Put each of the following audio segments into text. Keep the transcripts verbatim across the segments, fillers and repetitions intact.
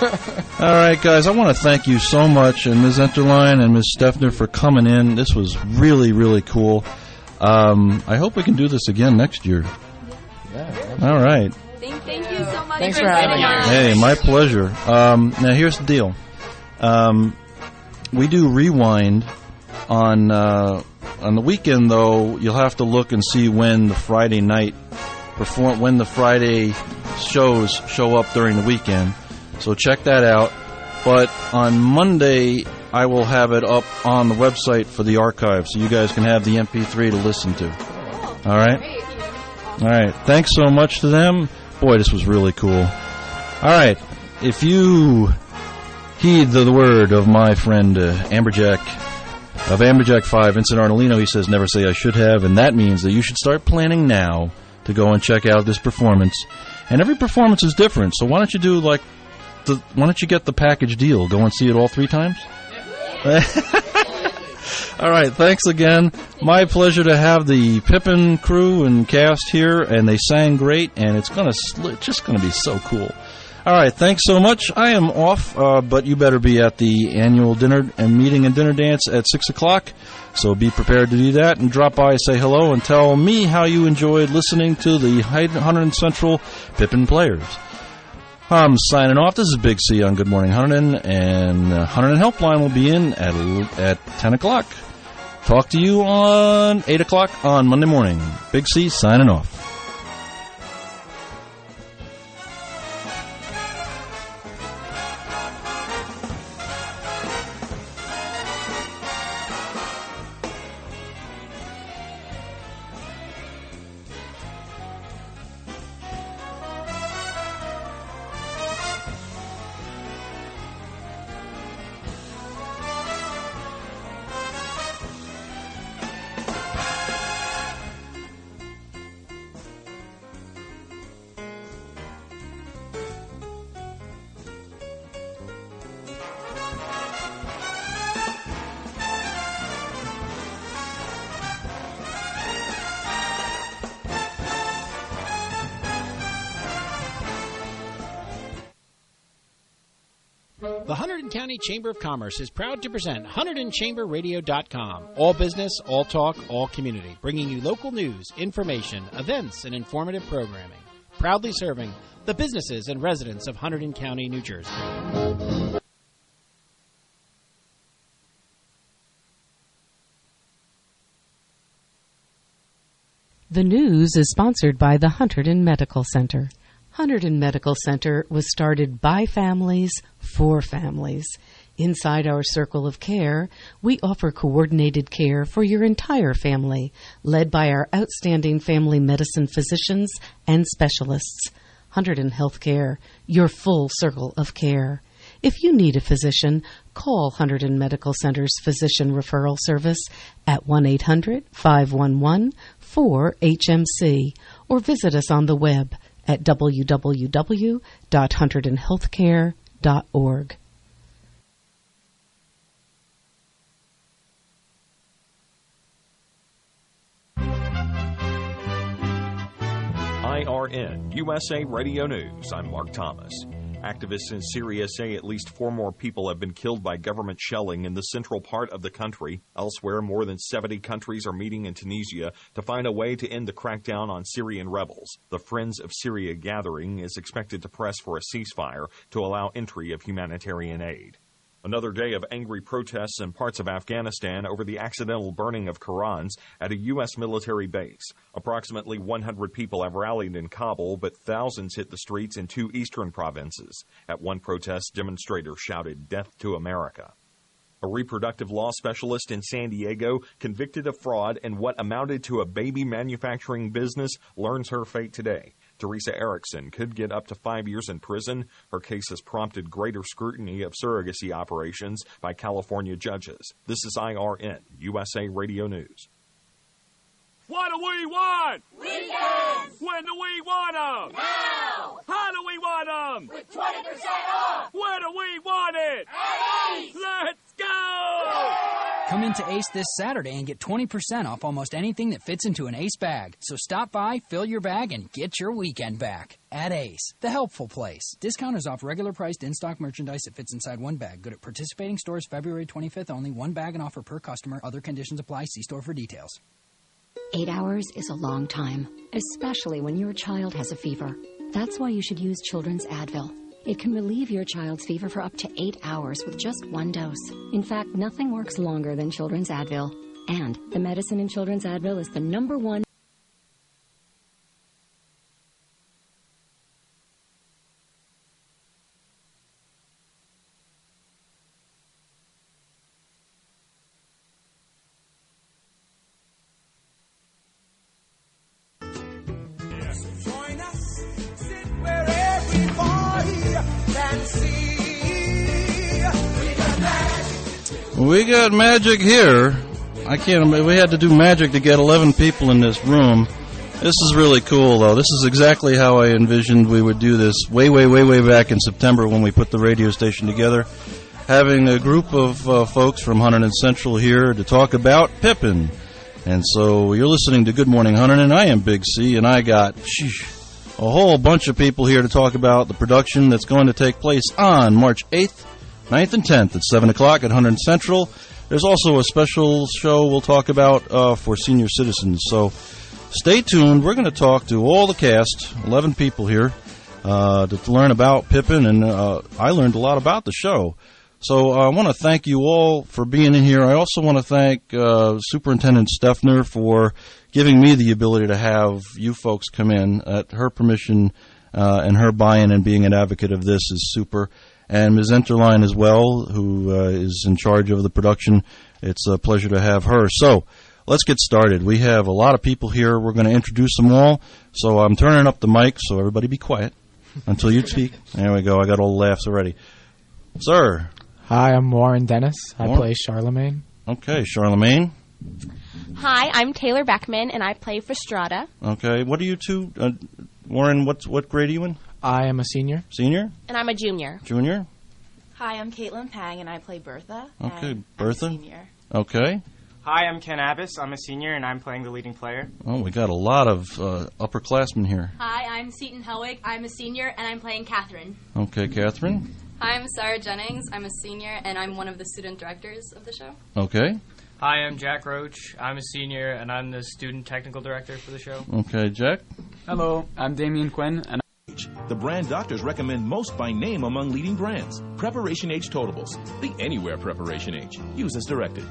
All right, guys, I want to thank you so much, and Miz Enterline and Miz Steffner for coming in. This was really, really cool. Um, I hope we can do this again next year. Yeah. All right. Thank, thank you so much. Thanks for having us. Hey, my pleasure. Um, now, here's the deal. Um, we do Rewind on uh, on the weekend, though. You'll have to look and see when the Friday night perform when the Friday shows show up during the weekend. So check that out. But on Monday, I will have it up on the website for the archive, so you guys can have the M P three to listen to. All right? All right. Thanks so much to them. Boy, this was really cool. All right. If you heed the, the word of my friend uh, Amberjack, of Amberjack five, Vincent Arnolino, he says, never say I should have, and that means that you should start planning now to go and check out this performance. And every performance is different, so why don't you do like the, why don't you get the package deal? Go and see it all three times? All right, thanks again. My pleasure to have the Pippin crew and cast here, and they sang great, and it's gonna it's just gonna be so cool. All right, thanks so much. I am off, uh, but you better be at the annual dinner and meeting and dinner dance at six o'clock. So be prepared to do that and drop by, say hello, and tell me how you enjoyed listening to the one hundred Central Pippin Players. I'm signing off. This is Big C on Good Morning Hunterdon, and uh, Hunterdon Helpline will be in at at ten o'clock. Talk to you on eight o'clock on Monday morning. Big C signing off. The Hunterdon County Chamber of Commerce is proud to present Hunterdon Chamber Radio dot com. All business, all talk, all community. Bringing you local news, information, events, and informative programming. Proudly serving the businesses and residents of Hunterdon County, New Jersey. The news is sponsored by the Hunterdon Medical Center. Hunterdon Medical Center was started by families for families. Inside our circle of care, we offer coordinated care for your entire family, led by our outstanding family medicine physicians and specialists. Hunterdon Healthcare, your full circle of care. If you need a physician, call Hunterdon Medical Center's Physician Referral Service at one eight hundred, five one one, four H M C or visit us on the web at w w w dot hunterdon healthcare dot org. I R N, U S A Radio News. I'm Mark Thomas. Activists in Syria say at least four more people have been killed by government shelling in the central part of the country. Elsewhere, more than seventy countries are meeting in Tunisia to find a way to end the crackdown on Syrian rebels. The Friends of Syria gathering is expected to press for a ceasefire to allow entry of humanitarian aid. Another day of angry protests in parts of Afghanistan over the accidental burning of Qurans at a U S military base. Approximately one hundred people have rallied in Kabul, but thousands hit the streets in two eastern provinces. At one protest, demonstrators shouted, "Death to America." A reproductive law specialist in San Diego, convicted of fraud in what amounted to a baby manufacturing business, learns her fate today. Teresa Erickson could get up to five years in prison. Her case has prompted greater scrutiny of surrogacy operations by California judges. This is I R N, U S A Radio News. What do we want? Weekends! When do we want them? Now! How do we want them? With twenty percent off! Where do we want it? At Ace! Let's go! Yay! Come Come into Ace this Saturday and get twenty percent off almost anything that fits into an Ace bag. So stop by, fill your bag, and get your weekend back. At Ace, the helpful place. Discount is off regular priced in-stock merchandise that fits inside one bag. Good at participating stores February twenty-fifth only. One bag and offer per customer. Other conditions apply. See store for details. Eight hours is a long time, especially when your child has a fever. That's why you should use Children's Advil. It can relieve your child's fever for up to eight hours with just one dose. In fact, nothing works longer than Children's Advil. And the medicine in Children's Advil is the number one. We got magic here. I can't. We had to do magic to get eleven people in this room. This is really cool, though. This is exactly how I envisioned we would do this way, way, way, way back in September when we put the radio station together. Having a group of uh, folks from Hunterdon Central here to talk about Pippin. And so you're listening to Good Morning Hunterdon. I am Big C, and I got sheesh, a whole bunch of people here to talk about the production that's going to take place on March eighth, ninth, and tenth at seven o'clock at Hunterdon Central. There's also a special show we'll talk about uh, for senior citizens. So stay tuned. We're going to talk to all the cast, eleven people here, uh, to learn about Pippin, and uh, I learned a lot about the show. So uh, I want to thank you all for being in here. I also want to thank uh, Superintendent Steffner for giving me the ability to have you folks come in. At her permission uh, and her buy-in and being an advocate of this is super. And Miz Enterline as well, who uh, is in charge of the production. It's a pleasure to have her. So let's get started. We have a lot of people here. We're going to introduce them all. So I'm turning up the mic, so everybody be quiet until you speak. There we go. I got all the laughs already. Sir. Hi, I'm Warren Dennis. I Warren. play Charlemagne. Okay, Charlemagne. Hi, I'm Taylor Beckman, and I play Frustrada. Okay, what are you two? Uh, Warren, what's, what grade are you in? I am a senior. Senior? And I'm a junior. Junior? Hi, I'm Caitlin Pang, and I play Bertha. Okay, Bertha. I'm a senior. Okay. Hi, I'm Ken Abbas. I'm a senior, and I'm playing the leading player. Oh, we got a lot of uh, upperclassmen here. Hi, I'm Seton Helwig. I'm a senior, and I'm playing Catherine. Okay, Catherine. Hi, I'm Sarah Jennings. I'm a senior, and I'm one of the student directors of the show. Okay. Hi, I'm Jack Roach. I'm a senior, and I'm the student technical director for the show. Okay, Jack. Hello, I'm Damian Quinn, and the brand doctors recommend most by name among leading brands. Preparation H Totables. The Anywhere Preparation H. Use as directed.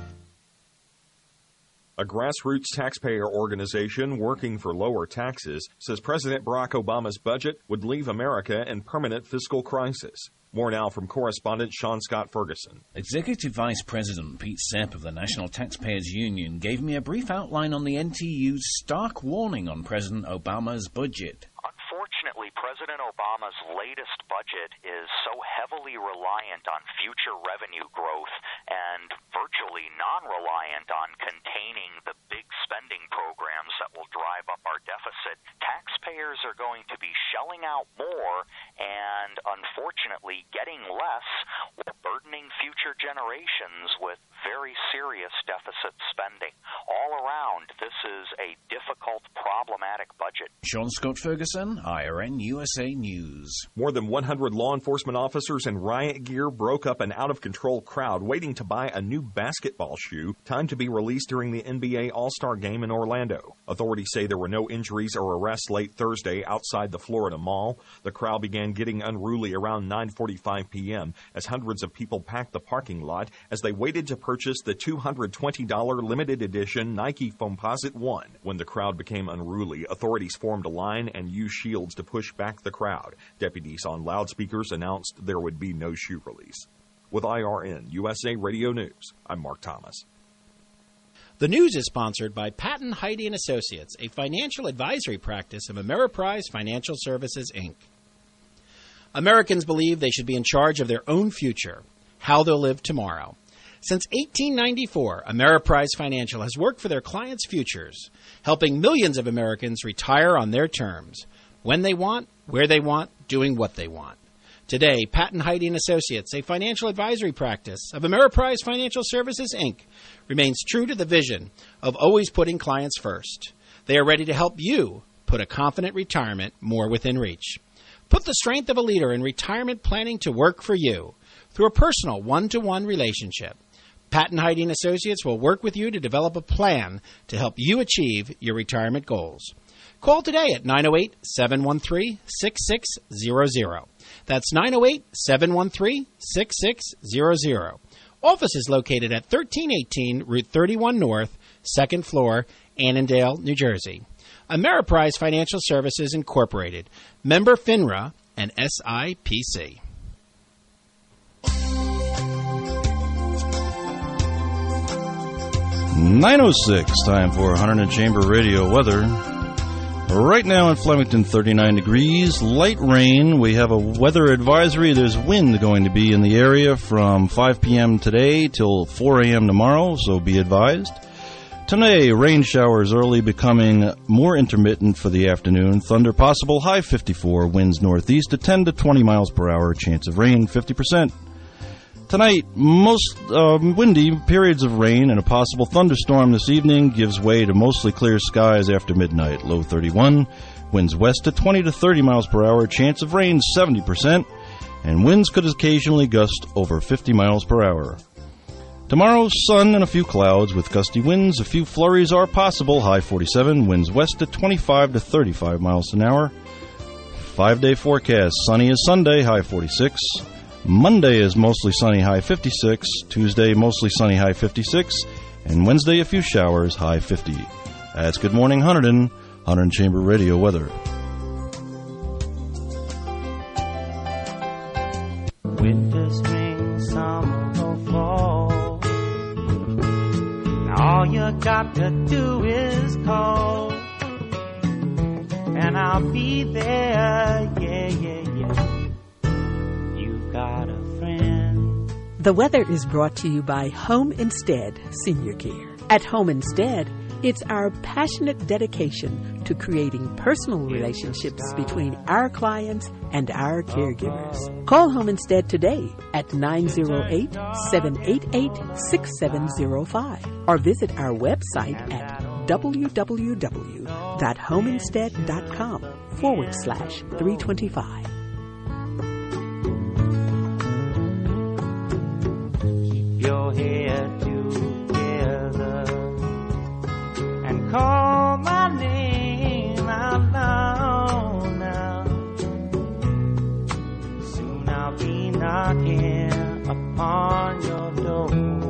A grassroots taxpayer organization working for lower taxes says President Barack Obama's budget would leave America in permanent fiscal crisis. More now from correspondent Sean Scott Ferguson. Executive Vice President Pete Sepp of the National Taxpayers Union gave me a brief outline on the N T U's stark warning on President Obama's budget. Unfortunately, President Obama's latest budget is so heavily reliant on future revenue growth and virtually non-reliant on containing the big spending programs that will drive up our deficit. Taxpayers are going to be shelling out more and, unfortunately, getting less, while burdening future generations with very serious deficit spending. All around, this is a difficult, problematic budget. Sean Scott Ferguson, I R N U S A News. More than one hundred law enforcement officers in riot gear broke up an out-of-control crowd waiting to buy a new basketball shoe, timed to be released during the N B A All-Star Game in Orlando. Authorities say there were no injuries or arrests late Thursday outside the Florida Mall. The crowd began getting unruly around nine forty-five p.m. as hundreds of people packed the parking lot as they waited to purchase the two hundred twenty dollars limited edition Nike Foamposite one. When the crowd became unruly, authorities formed a line and used shields to push back the crowd. Deputies on loudspeakers announced there would be no shoe release. With I R N U S A Radio News, I'm Mark Thomas. The news is sponsored by Patton, Heide and Associates, a financial advisory practice of Ameriprise Financial Services, Incorporated. Americans believe they should be in charge of their own future, how they'll live tomorrow. Since eighteen ninety-four, Ameriprise Financial has worked for their clients' futures, helping millions of Americans retire on their terms, when they want, where they want, doing what they want. Today, Patton Heidi and Associates, a financial advisory practice of Ameriprise Financial Services, Incorporated, remains true to the vision of always putting clients first. They are ready to help you put a confident retirement more within reach. Put the strength of a leader in retirement planning to work for you through a personal one-to-one relationship. Patton Heidi and Associates will work with you to develop a plan to help you achieve your retirement goals. Call today at nine oh eight, seven one three, six six zero zero. That's nine oh eight, seven one three, six six zero zero. Office is located at thirteen eighteen Route thirty-one North, second floor, Annandale, New Jersey. Ameriprise Financial Services, Incorporated. Member FINRA and S I P C. nine oh six, time for one hundred Chamber Radio weather. Right now in Flemington, thirty-nine degrees, light rain. We have a weather advisory. There's wind going to be in the area from five p.m. today till four a.m. tomorrow, so be advised. Today, rain showers early, becoming more intermittent for the afternoon. Thunder possible, high fifty-four, winds northeast at ten to twenty miles per hour, chance of rain fifty percent. Tonight, most uh, windy, periods of rain and a possible thunderstorm this evening gives way to mostly clear skies after midnight. Low thirty-one, winds west at twenty to thirty miles per hour, chance of rain seventy percent, and winds could occasionally gust over fifty miles per hour. Tomorrow, sun and a few clouds with gusty winds. A few flurries are possible. High forty-seven, winds west at twenty-five to thirty-five miles an hour. Five-day forecast, sunny as Sunday, high forty-six. Monday is mostly sunny, high fifty-six. Tuesday, mostly sunny, high fifty-six. And Wednesday, a few showers, high fifty. That's Good Morning Hunterdon, Hunterdon Chamber Radio weather. Winter, spring, summer, or fall, all you got to do is call, and I'll be there, yeah, yeah, yeah. Got a friend. The weather is brought to you by Home Instead Senior Care. At Home Instead, it's our passionate dedication to creating personal relationships between our clients and our caregivers. Call Home Instead today at nine oh eight, seven eight eight, six seven oh five or visit our website at www.homeinstead.com forward slash 325. Your head together and call my name out loud now. Soon I'll be knocking upon your door.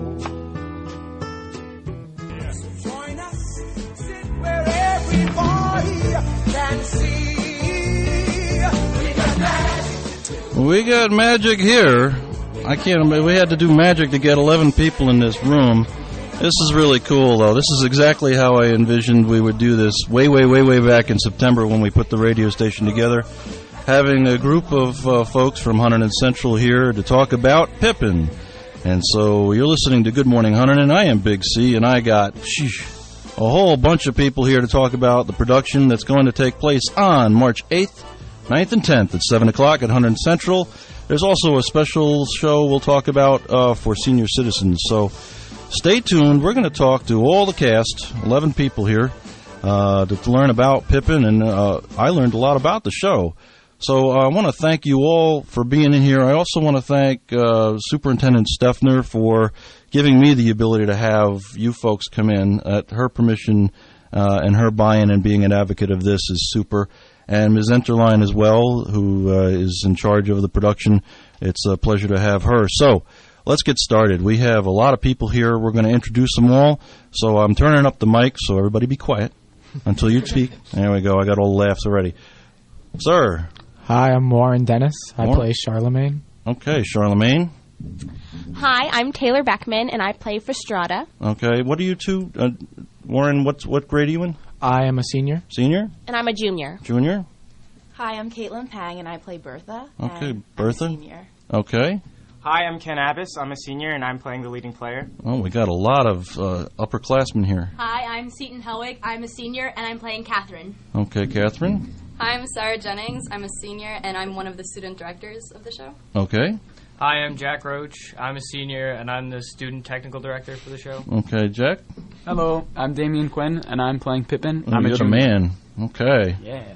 Join us, sit where everybody can see. We got magic. We got magic here. I can't. We had to do magic to get eleven people in this room. This is really cool, though. This is exactly how I envisioned we would do this way, way, way, way back in September when we put the radio station together. Having a group of uh, folks from Hunterdon Central here to talk about Pippin. And so you're listening to Good Morning Hunterdon. I am Big C, and I got sheesh, a whole bunch of people here to talk about the production that's going to take place on March eighth, ninth, and tenth at seven o'clock at Hunterdon Central. There's also a special show we'll talk about uh, for senior citizens. So stay tuned. We're going to talk to all the cast, eleven people here, uh, to, to learn about Pippin, and uh, I learned a lot about the show. So uh, I want to thank you all for being in here. I also want to thank uh, Superintendent Steffner for giving me the ability to have you folks come in. At her permission uh, and her buy-in and being an advocate of this is super. And Miz Enterline as well, who uh, is in charge of the production. It's a pleasure to have her. So let's get started. We have a lot of people here. We're going to introduce them all. So I'm turning up the mic, so everybody be quiet until you speak. There we go. I got all the laughs already. Sir. Hi, I'm Warren Dennis. I Warren. play Charlemagne. Okay, Charlemagne. Hi, I'm Taylor Beckman, and I play for Strata. Okay, what are you two? Uh, Warren, what's, what grade are you in? I am a senior. Senior? And I'm a junior. Junior? Hi, I'm Caitlin Pang, and I play Bertha. Okay, Bertha. I'm a senior. Okay. Hi, I'm Ken Abbas. I'm a senior, and I'm playing the leading player. Oh, we got a lot of uh, upperclassmen here. Hi, I'm Seton Helwig. I'm a senior, and I'm playing Catherine. Okay, Catherine. Hi, I'm Sarah Jennings. I'm a senior, and I'm one of the student directors of the show. Okay. Hi, I'm Jack Roach. I'm a senior, and I'm the student technical director for the show. Okay, Jack. Hello, I'm Damian Quinn, and I'm playing Pippin. Oh, I'm you're a the man. Okay. Yeah.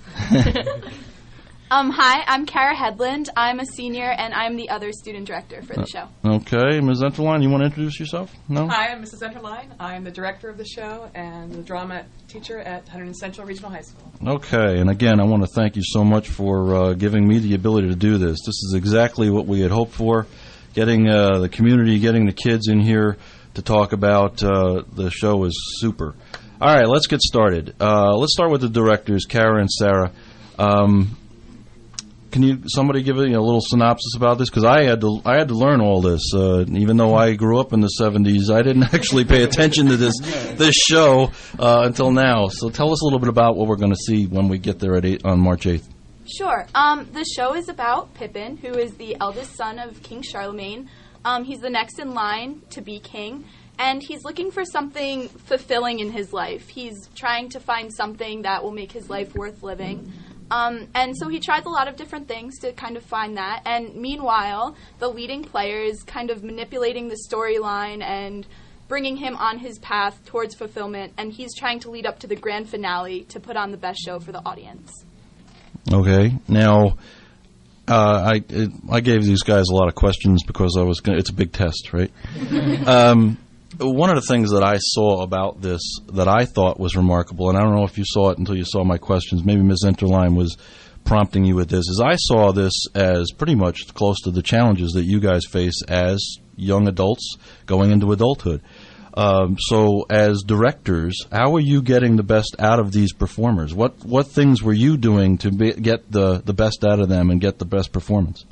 Um, hi, I'm Kara Headland. I'm a senior, and I'm the other student director for the show. Okay, Miz Enterline, you want to introduce yourself? No? Hi, I'm Missus Enterline. I'm the director of the show and the drama teacher at Hunterdon Central Regional High School. Okay, and again, I want to thank you so much for uh, giving me the ability to do this. This is exactly what we had hoped for, getting uh, the community, getting the kids in here to talk about uh, the show is super. All right, let's get started. Uh, let's start with the directors, Kara and Sarah. Um, Can you somebody give a, you know, a little synopsis about this? Because I had to I had to learn all this. Uh, even though I grew up in the seventies, I didn't actually pay attention to this this show uh, until now. So tell us a little bit about what we're going to see when we get there at eight, on March eighth. Sure. Um, the show is about Pippin, who is the eldest son of King Charlemagne. Um, he's the next in line to be king, and he's looking for something fulfilling in his life. He's trying to find something that will make his life worth living. Um, and so he tries a lot of different things to kind of find that. And meanwhile, the leading player is kind of manipulating the storyline and bringing him on his path towards fulfillment. And he's trying to lead up to the grand finale to put on the best show for the audience. Okay. Now, uh, I it, I gave these guys a lot of questions because I was gonna, it's a big test, right? um, One of the things that I saw about this that I thought was remarkable, and I don't know if you saw it until you saw my questions, maybe Miz Enterline was prompting you with this, is I saw this as pretty much close to the challenges that you guys face as young adults going into adulthood. Um, so as directors, how are you getting the best out of these performers? What what things were you doing to be, get the, the best out of them and get the best performance?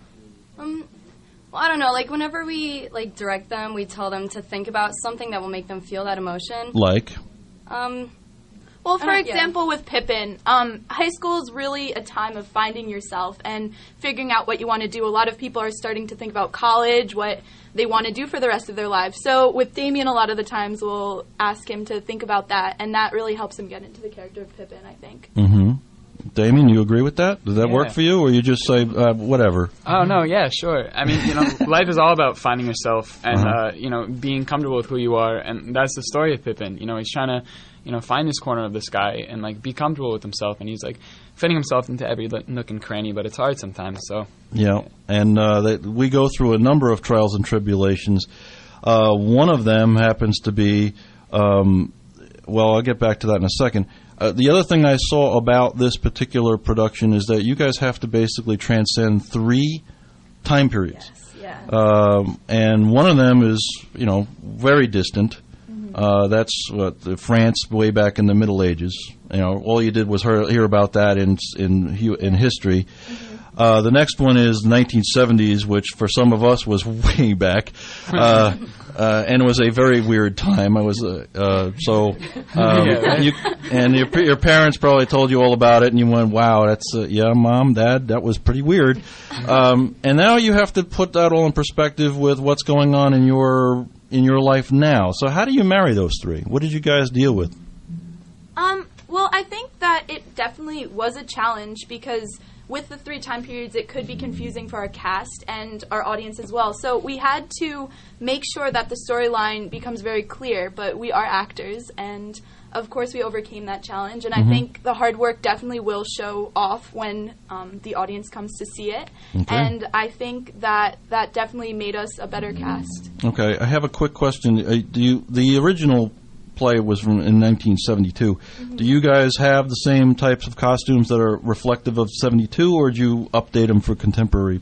I don't know, like, whenever we, like, direct them, we tell them to think about something that will make them feel that emotion. Like? Um, Well, for Uh, yeah. example, with Pippin, um, high school is really a time of finding yourself and figuring out what you want to do. A lot of people are starting to think about college, what they want to do for the rest of their lives. So with Damien, a lot of the times we'll ask him to think about that, and that really helps him get into the character of Pippin, I think. Mm-hmm. Damien, you agree with that? Does that Yeah. work for you, or you just say, uh, whatever? Oh, no, yeah, sure. I mean, you know, life is all about finding yourself and, Uh-huh. uh, you know, being comfortable with who you are. And that's the story of Pippin. You know, he's trying to, you know, find this corner of the sky and, like, be comfortable with himself. And he's, like, fitting himself into every nook and cranny, but it's hard sometimes, so. Yeah, and uh, that we go through a number of trials and tribulations. Uh, one of them happens to be, um, well, I'll get back to that in a second. Uh, the other thing I saw about this particular production is that you guys have to basically transcend three time periods. Yes, yeah. Um, and one of them is, you know, very distant. Mm-hmm. Uh, that's what the France way back in the Middle Ages. You know, all you did was hear, hear about that in in in history. Mm-hmm. Uh, the next one is nineteen seventies, which for some of us was way back, uh, uh, and it was a very weird time. I was uh, uh, so, um, Yeah. you, and your your parents probably told you all about it, and you went, "Wow, that's uh, yeah, Mom, Dad, that was pretty weird." Um, and now you have to put that all in perspective with what's going on in your in your life now. So how do you marry those three? What did you guys deal with? Um, well, I think that it definitely was a challenge because with the three time periods, it could be confusing for our cast and our audience as well. So we had to make sure that the storyline becomes very clear, but we are actors, and of course we overcame that challenge. And Mhm. I think the hard work definitely will show off when um, the audience comes to see it. Okay. And I think that that definitely made us a better cast. Okay, I have a quick question. Uh, do you the original play was from in nineteen seventy-two. Mm-hmm. Do you guys have the same types of costumes that are reflective of seventy-two, or do you update them for contemporary?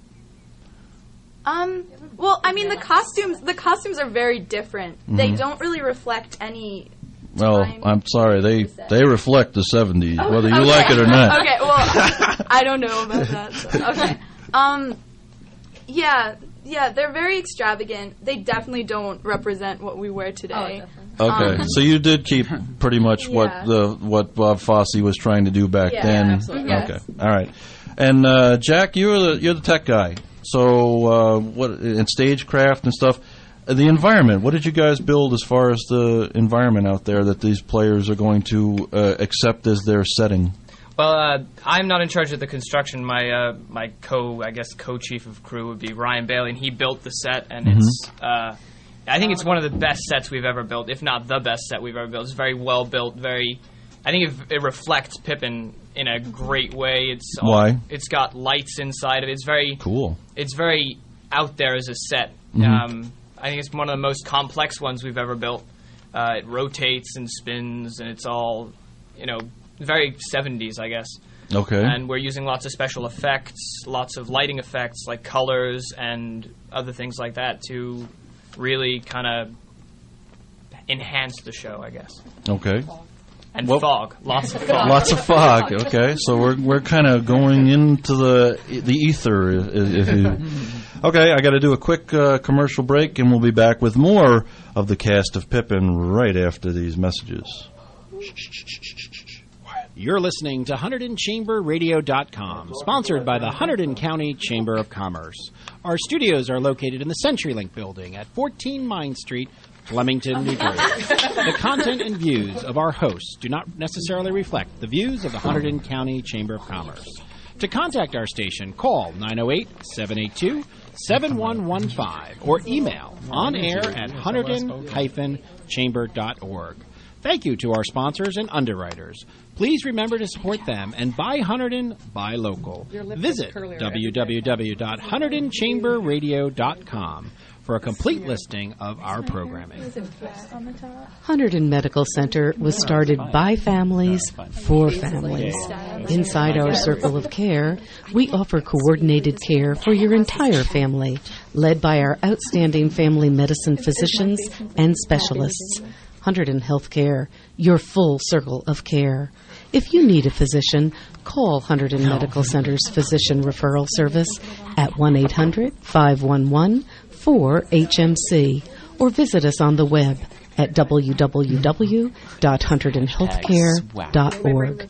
Um, well, I mean, the costumes the costumes are very different. They Mhm. don't really reflect any. Well, time I'm sorry, they they reflect the seventies, Oh, whether you okay. like it or not. Okay, well, I don't know about that. So, okay. Um, yeah, yeah, they're very extravagant. They definitely don't represent what we wear today. Okay, Um, so you did keep pretty much what Yeah. the what Bob Fosse was trying to do back Yeah, then. absolutely. Yes. Okay, all right. And uh, Jack, you're the you're the tech guy. So uh, what in stagecraft and stuff. Uh, The environment. What did you guys build as far as the environment out there that these players are going to uh, accept as their setting? Well, uh, I'm not in charge of the construction. My uh, my co, I guess, co-chief of crew would be Ryan Bailey, and he built the set, and mm-hmm. it's, uh, I think it's one of the best sets we've ever built, if not the best set we've ever built. It's very well built, very, I think it, it reflects Pippin in a great way. It's all, Why? It's got lights inside of it. It's very cool. It's very out there as a set. Mm-hmm. Um, I think it's one of the most complex ones we've ever built. Uh, it rotates and spins, and it's all, you know, very seventies, I guess. Okay. And we're using lots of special effects, lots of lighting effects, like colors and other things like that, to really kind of enhance the show, I guess. Okay. And well, fog, lots of fog. Lots of fog. Okay, so we're we're kind of going into the the ether. If you, okay, I got to do a quick uh, commercial break, and we'll be back with more of the cast of Pippin right after these messages. You're listening to Hunterdon Chamber Radio dot com, sponsored by the Hunterdon County Chamber of Commerce. Our studios are located in the CenturyLink building at fourteen Mine Street, Flemington, New Jersey. The content and views of our hosts do not necessarily reflect the views of the Hunterdon County Chamber of Commerce. To contact our station, call nine oh eight, seven eight two, seven one one five or email on air at hunterdon chamber dot org. Thank you to our sponsors and underwriters. Please remember to support them and buy Hunterdon, buy local. Visit w w w dot hunterdon chamber radio dot com for a complete listing of our programming. Hunterdon Medical Center was started by families for families. Inside our circle of care, we offer coordinated care for your entire family, led by our outstanding family medicine physicians and specialists. Hunterdon Healthcare, your full circle of care. If you need a physician, call Hunterdon Medical Center's Physician Referral Service at one eight hundred, five one one, four H M C or visit us on the web at w w w dot hunterdon healthcare dot org.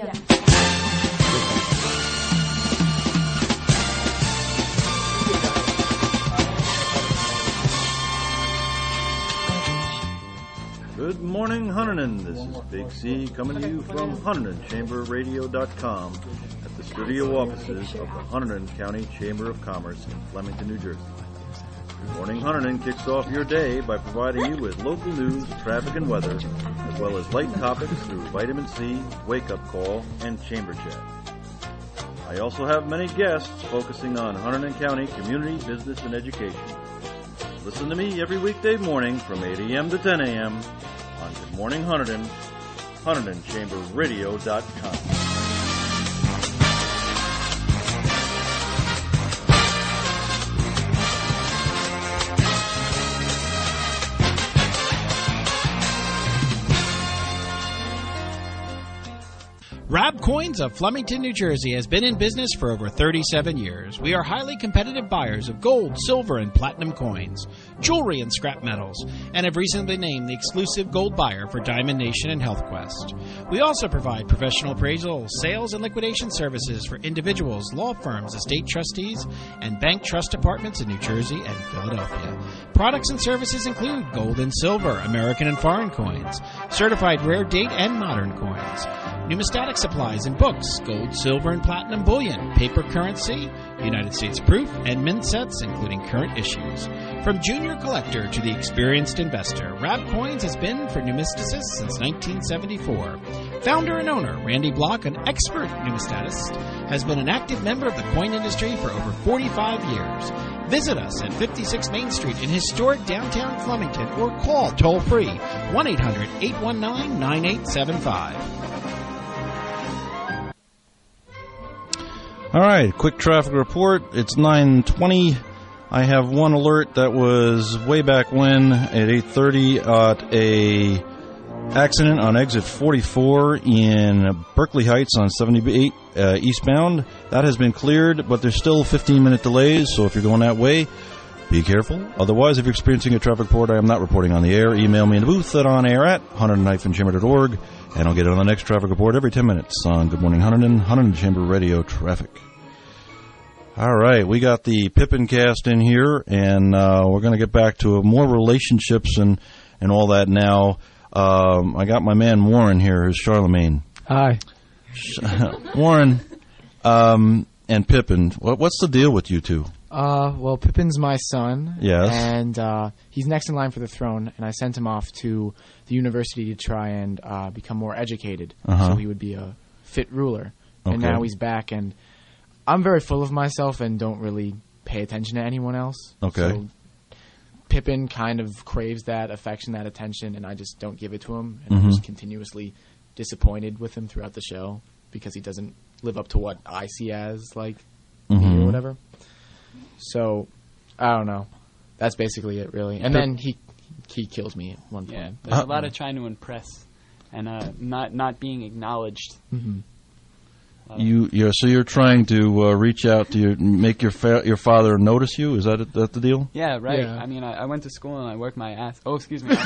Good morning, Hunterdon. This is Big C coming to you from Hunterdon Chamber Radio dot com at the studio offices of the Hunterdon County Chamber of Commerce in Flemington, New Jersey. Good Morning Hunterdon kicks off your day by providing you with local news, traffic, and weather, as well as light topics through Vitamin C, Wake Up Call, and Chamber Chat. I also have many guests focusing on Hunterdon County community, business, and education. Listen to me every weekday morning from eight a.m. to ten a.m. on Good Morning Hunterdon, Hunterdon Chamber Radio dot com. Rab Coins of Flemington, New Jersey has been in business for over thirty-seven years. We are highly competitive buyers of gold, silver, and platinum coins, jewelry, and scrap metals, and have recently named the exclusive gold buyer for Diamond Nation and HealthQuest. We also provide professional appraisal, sales, and liquidation services for individuals, law firms, estate trustees, and bank trust departments in New Jersey and Philadelphia. Products and services include gold and silver, American and foreign coins, certified rare date and modern coins, numismatic supplies and books, gold, silver, and platinum bullion, paper currency, United States proof, and mint sets, including current issues. From junior collector to the experienced investor, Rab Coins has been for numismaticists since nineteen seventy-four. Founder and owner Randy Block, an expert numismatist, has been an active member of the coin industry for over forty-five years. Visit us at fifty-six Main Street in historic downtown Flemington or call toll-free one eight hundred, eight one nine, nine eight seven five. All right, quick traffic report. It's nine twenty. I have one alert that was way back when at eight thirty at a accident on exit forty-four in Berkeley Heights on seventy-eight uh, eastbound. That has been cleared, but there's still fifteen minute delays, so if you're going that way, be careful. Otherwise, if you're experiencing a traffic report I am not reporting on the air, email me in the booth at onair at hunterdon chamber dot org, and I'll get it on the next traffic report every ten minutes on Good Morning Hunterdon, Hunterdon Chamber Radio Traffic. All right, we got the Pippin cast in here, and uh, we're going to get back to more relationships and, and all that now. Um, I got my man Warren here, who's Charlemagne. Hi. Warren um, and Pippin, what, what's the deal with you two? Uh, well, Pippin's my son. Yes. And uh, he's next in line for the throne, and I sent him off to the university to try and uh, become more educated, Uh-huh. so he would be a fit ruler. And Okay. now he's back, and I'm very full of myself and don't really pay attention to anyone else. Okay. So Pippin kind of craves that affection, that attention, and I just don't give it to him. And Mhm. I'm just continuously disappointed with him throughout the show because he doesn't live up to what I see as, like, me Mhm. or whatever. So, I don't know. That's basically it, really. And Pip- then he he kills me at one point. Yeah, there's a lot of trying to impress and uh, not not being acknowledged. Mm-hmm. You, you're, so you're trying to uh, reach out to your, make your fa- your father notice you? Is that it, that the deal? Yeah, right. Yeah. I mean, I, I went to school and I worked my ass. Oh, excuse me. Oh.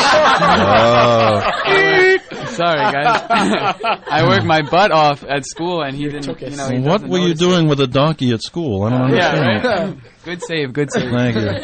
Sorry, guys. I worked my butt off at school, and he didn't. You know, he What doesn't were you notice doing with a donkey at school? I don't understand. Yeah, right. Good save. Good save. Thank you.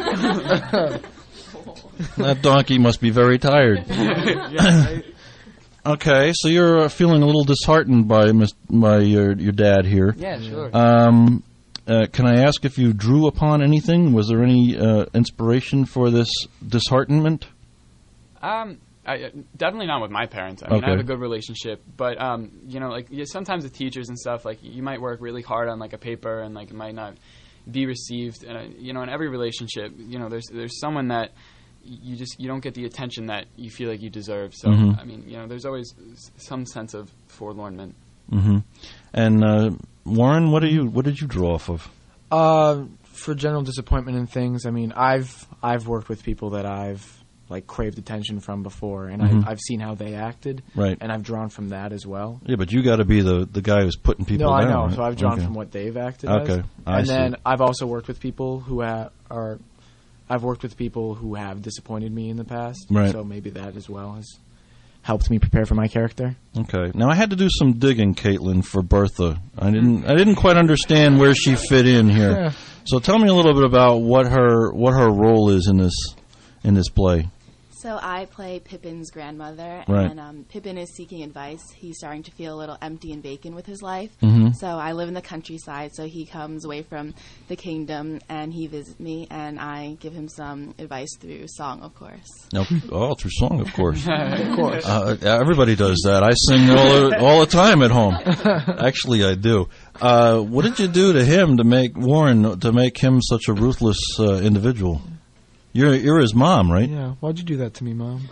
That donkey must be very tired. Yeah, right. Okay, so you're uh, feeling a little disheartened by mis- by your your dad here. Yeah, sure. Um, uh, can I ask if you drew upon anything? Was there any uh, inspiration for this disheartenment? Um, I, uh, definitely not with my parents. I mean, I Okay. have a good relationship, but um, you know, like yeah, sometimes the teachers and stuff, like you might work really hard on like a paper, and like it might not be received. And uh, you know, in every relationship, you know, there's there's someone that you just you don't get the attention that you feel like you deserve. So Mhm. I mean, you know, there's always s- some sense of forlornment. Mm-hmm. And uh, Warren, what do you what did you draw off of? Uh, for general disappointment in things, I mean, I've I've worked with people that I've like craved attention from before, and Mhm. I've, I've seen how they acted, Right. and I've drawn from that as well. Yeah, but you got to be the, the guy who's putting people no, down. I know. right? So I've drawn Okay. from what they've acted Okay, as. I and see. then I've also worked with people who ha- are. I've worked with people who have disappointed me in the past. Right. So maybe that as well has helped me prepare for my character. Okay. Now I had to do some digging, Caitlin, for Bertha. I didn't I didn't quite understand where she fit in here. Yeah. So tell me a little bit about what her what her role is in this in this play. So I play Pippin's grandmother, Right. and um, Pippin is seeking advice. He's starting to feel a little empty and vacant with his life. Mhm. So I live in the countryside, so he comes away from the kingdom, and he visits me, and I give him some advice through song, of course. No, oh, through song, of course. Of course. Uh, everybody does that. I sing all the, all the time at home. Actually, I do. Uh, what did you do to him to make Warren to make him such a ruthless uh, individual? You're you're his mom, right? Yeah. Why'd you do that to me, Mom?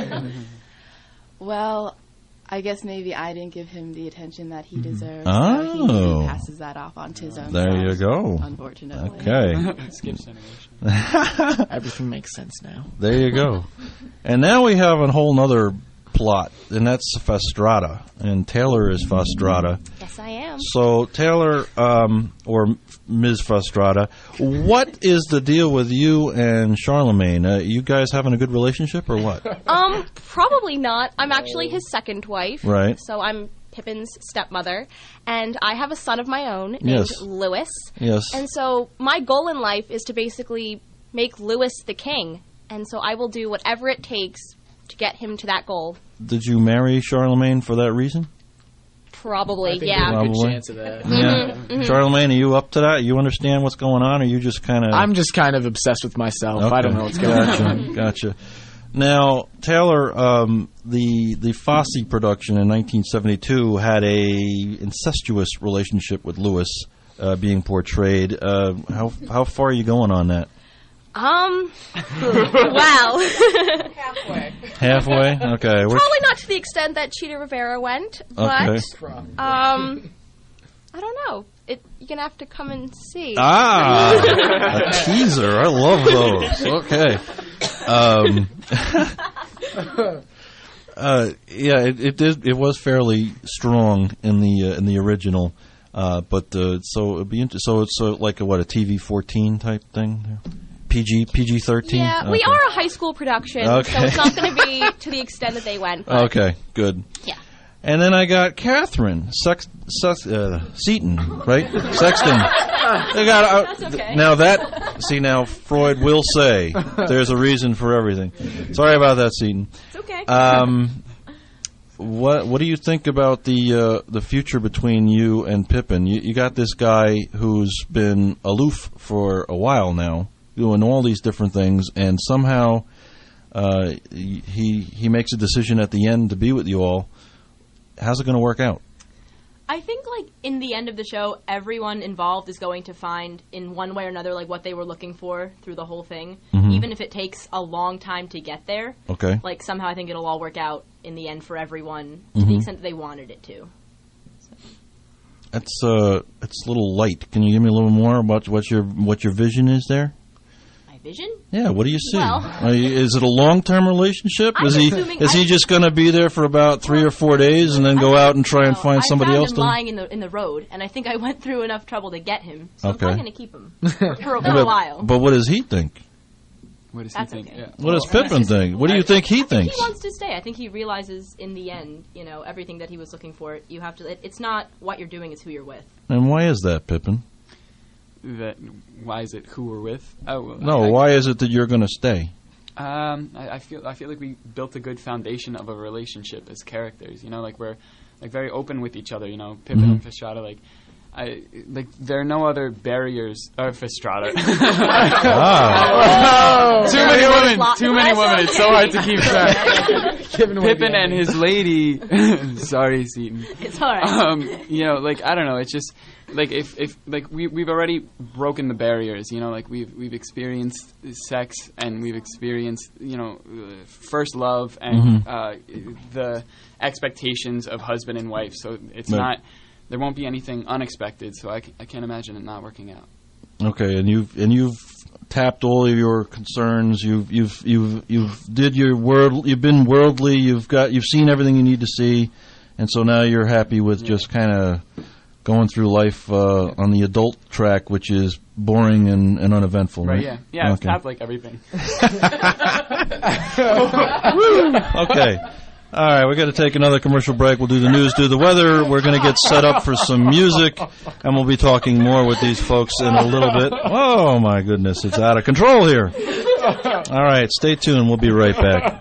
Well, I guess maybe I didn't give him the attention that he deserves. Oh. So he, he passes that off onto his own There son, you go. Unfortunately. Okay. Skip generation. Everything makes sense now. There you go. And now we have a whole other plot, and that's Fastrada. And Taylor is Fastrada. Yes, I am. So, Taylor, um, or Miz Fastrada, what is the deal with you and Charlemagne? Uh, you guys having a good relationship or what? Um, probably not. I'm actually his second wife. Right. So I'm Pippin's stepmother, and I have a son of my own named Yes. Lewis. Yes. And so my goal in life is to basically make Lewis the king, and so I will do whatever it takes to get him to that goal. Did you marry Charlemagne for that reason? Probably, yeah. Probably. that. Yeah. Mhm, mhm. Charlemagne, are you up to that? You understand what's going on, or you just kind of... I'm just kind of obsessed with myself. I don't know what's going gotcha, on. Gotcha. Now, Taylor, um, the the Fosse production in nineteen seventy-two had a incestuous relationship with Lewis uh, being portrayed. Uh, how how far are you going on that? Um, well. Halfway. Halfway? Okay. We're- Probably not to the extent that Cheetah Rivera went, but Okay. um, I don't know. It, you're gonna have to come and see. Ah, a teaser. I love those. Okay. Um, uh, yeah, it, it did. It was fairly strong in the uh, in the original, uh, but uh, so it'd be inter- so it's uh, like a what a T V fourteen type thing, P G P G thirteen. Yeah, we are a high school production, Okay. so it's not going to be to the extent that they went. But Okay, good. Yeah. And then I got Catherine Sex, Sex, uh, Seaton, right? Sexton. I got, uh, That's okay. th- now that, see now, Freud will say there's a reason for everything. Sorry about that, Seaton. It's okay. Um, what what do you think about the uh, the future between you and Pippin? You, you got this guy who's been aloof for a while now, doing all these different things, and somehow uh, he he makes a decision at the end to be with you all. How's it going to work out? I think, like, in the end of the show, everyone involved is going to find, in one way or another, like, what they were looking for through the whole thing. Mm-hmm. Even if it takes a long time to get there. Okay. Like, somehow I think it'll all work out in the end for everyone to mm-hmm. the extent that they wanted it to. So. That's, uh, it's a little light. Can you give me a little more about what your, what your vision is there? Vision? Yeah, what do you see? Well, uh, is it a long-term relationship? I'm is he assuming is I, he just going to be there for about three or four days and then go out and try and find I somebody found else? him to... lying in the in the road, and I think I went through enough trouble to get him. So okay. I'm probably going to keep him for, for but, a while. But what does he think? What does That's he think? okay. Yeah. What does Pippin think? What do you think he I thinks? think he wants to stay. I think he realizes in the end, you know, everything that he was looking for. You have to. It, it's not what you're doing; it's who you're with. And why is that, Pippin? That why is it who we're with? Oh well, no, I, why is it that you're going to stay? Um, I, I feel I feel like we built a good foundation of a relationship as characters. You know, like we're like very open with each other. You know, Pippin mm-hmm. and Fastrada, like. I like there are no other barriers. Or Fastrada. ah. Too many women. Too many women. It's so hard to keep track. Pippin and his lady. Sorry, Seton. It's all right. Um, you know, like I don't know. It's just like if, if like we we've already broken the barriers. You know, like we've we've experienced sex and we've experienced you know first love and mm-hmm. uh, the expectations of husband and wife. So it's right. not. There won't be anything unexpected, so I, c- I can't imagine it not working out. Okay, and you've and you've tapped all of your concerns. You've you've you've you've did your world. You've been worldly. You've got you've seen everything you need to see, and so now you're happy with yeah. just kind of going through life uh, on the adult track, which is boring and, and uneventful. Right? Right. Yeah. Yeah. Okay. It's tapped like everything. Okay. All right, we're going to take another commercial break. We'll do the news, do the weather. We're going to get set up for some music, and we'll be talking more with these folks in a little bit. Oh, my goodness, it's out of control here. All right, stay tuned. We'll be right back.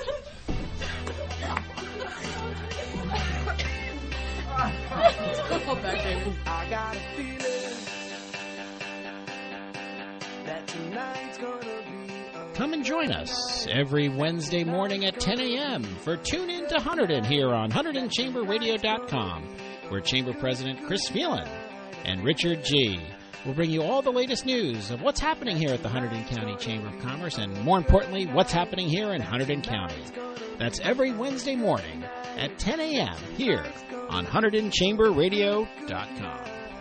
Come and join us every Wednesday morning at ten a.m. for Tune In to Hunterdon here on Hunterdon Chamber Radio dot com, where Chamber President Chris Phelan and Richard G. will bring you all the latest news of what's happening here at the Hunterdon County Chamber of Commerce and, more importantly, what's happening here in Hunterdon County. That's every Wednesday morning at ten a.m. here on Hunterdon Chamber Radio dot com.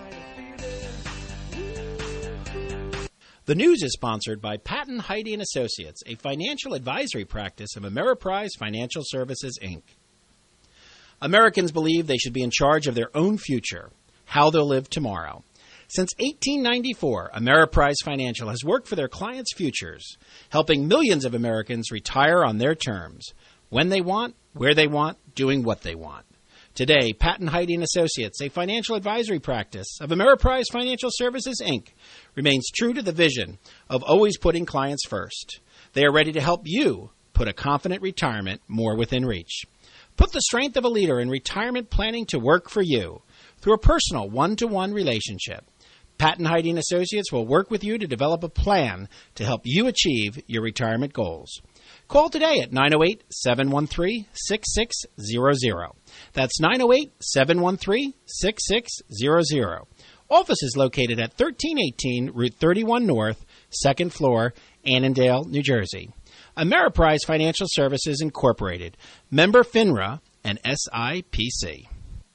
The news is sponsored by Patton, Heide and Associates, a financial advisory practice of Ameriprise Financial Services, Incorporated. Americans believe they should be in charge of their own future, how they'll live tomorrow. Since eighteen ninety-four, Ameriprise Financial has worked for their clients' futures, helping millions of Americans retire on their terms, when they want, where they want, doing what they want. Today, Patton, Heide and Associates, a financial advisory practice of Ameriprise Financial Services, Incorporated, remains true to the vision of always putting clients first. They are ready to help you put a confident retirement more within reach. Put the strength of a leader in retirement planning to work for you through a personal one-to-one relationship. Patton, Heide and Associates will work with you to develop a plan to help you achieve your retirement goals. Call today at nine oh eight, seven one three, six six zero zero. That's nine oh eight, seven one three, six six zero zero. Office is located at thirteen eighteen Route thirty-one North, second floor, Annandale, New Jersey. Ameriprise Financial Services, Incorporated. Member FINRA and S I P C.